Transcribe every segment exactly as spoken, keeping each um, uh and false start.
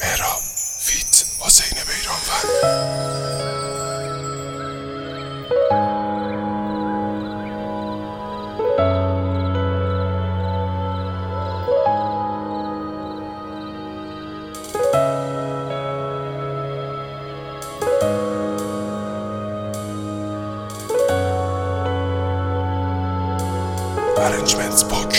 مهراب فیت حسین بیرانوند. Arrangements book.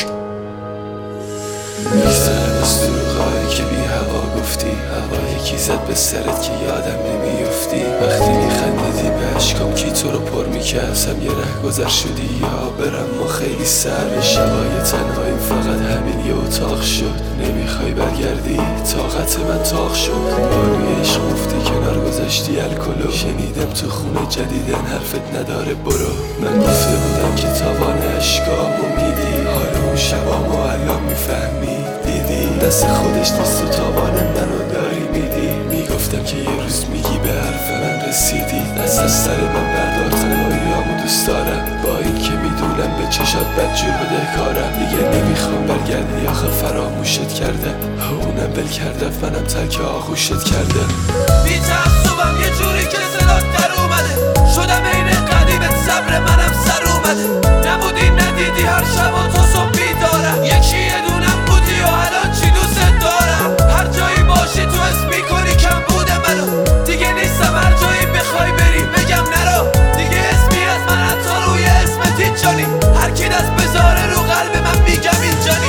میگذرم از دروغایی که بی هوا گفتی، هوا یکی زد به سرت که یادم نمیافتی. وقتی میخندیدی به اشکام کی تو رو پر میکردم، یه ره گذر شدی یا برم ما خیلی سر. شبای تنهایی فقط همین یه اتاق شد، نمیخوای برگردی طاقت من تاق شد. با روی عشق مفتی کنار گذاشتی الکلو، شنیدم تو خونه جدیدن حرفت نداره برو. من گفته بودم که تاوان اشکامو میدی، حالا اون شبامو الان میفهمی دیدی دست خودش نیست و تاوان منو داری میدی. میگفتم که یه روز میگی به حرف من رسیدی، دست از سر من بردار تنهاییامو دوست دارم. با این که میدونم به چشات بدجور بده کارم، دیگه نمیخوام برگردی آخه فراموشت کردم. اونم ول کردم منم ترک آغوشت کردم. بی تعصبم یه جوری که صدات در اومده، شدم عین قدیمت صبر منم سر اومده. نبودی ندیدی هر شب و تا صبح بیدارم، یکی یه دونم بودی و الان چی دوست دارم. هر جایی باشی تو اسم میکنی کم بوده منو، دیگه نیستم هر جایی بخوای بری بگم نرو. دیگه اسمی از من حتی روی اسمت اینجانی، هر کی دست بذاره رو قلب من میگم اینجانی.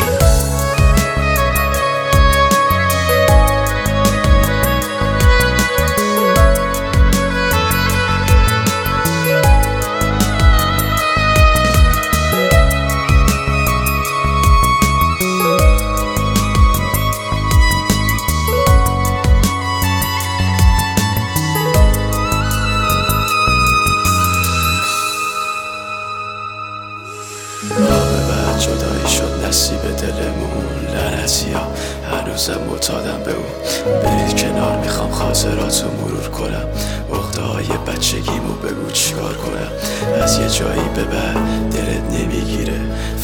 جدایی شد نصیب دلمون، لعنتی ها هنوزم معتادم به اون. برید کنار میخوام خاطراتو مرور کنم، عقده های بچگیمو بگو چیکار کنم. از یه جایی به بعد دلت نمیگیره،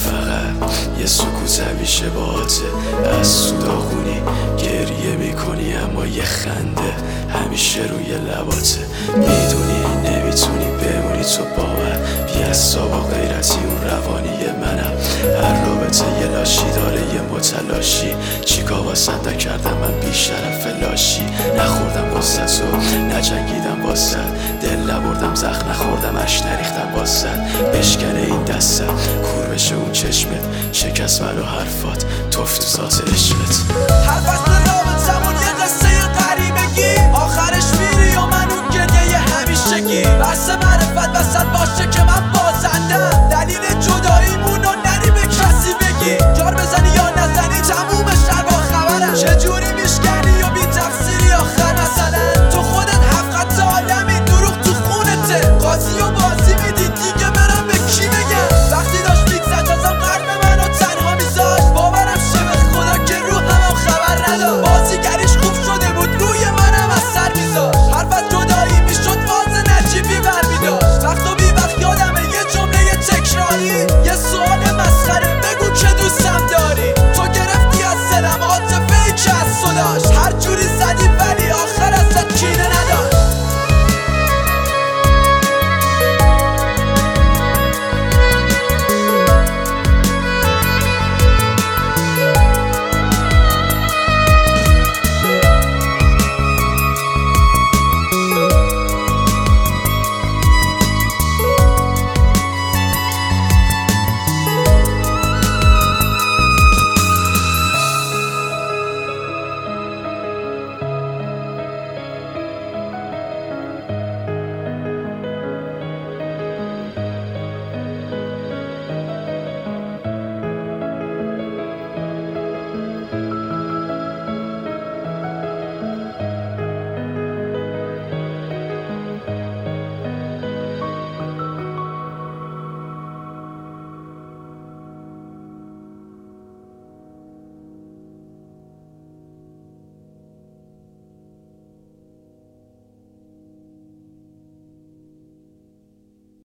فقط یه سکوت همیشه باهاته. از سوداغونی گریه میکنی اما یه خنده همیشه روی لباته. میدونی نمیتونی بمونی تو باور، بی‌عصاب و غیرتی اون روانی منم. هر رابطه یه لاشی داره یه متلاشی، چیکار واسد نکردم من بیشرف لاشی. نخوردم واسد و نجنگیدم واسد، دل نبردم زخم نخوردم اش نریختم واسد. بشکنه این دستم کور بشه اون چشمت، شکست من و حرفات توف تو ذات عشقت. هر فصل رابطمون یه قصه غریبگی، آخرش میری و من اون گریه همیشگی. بس معرفت وسط باشه که من بازندم، دلیل جداییمون رو نری به کسی بگی. جار بزنی یا نزنی تموم شب با خبرم، چجوری میشکنی و بی تفسیری آخر مثلا. تو خودت هفت خط آدمی دروغ تو خونته، قاضی و بازی میدی دیگه برم به کی بگم. وقتی داشت میگذد ازم قلب منو تنها میذاشت، باورم شه به خدا که رو همم خبر نداشت. بازیگریش خوب شده بود روی منم اثر میذاشت، حرفت جدایی میشد باز نجیبی برمیداشت. وقت و بی وقت یادمه یه جمله تکراری، یه سوال مسخره بگو که دوستم داری. تو گرفتی از دلم عاطفه‌ای که از تو داشت، هر جوری زدی ولی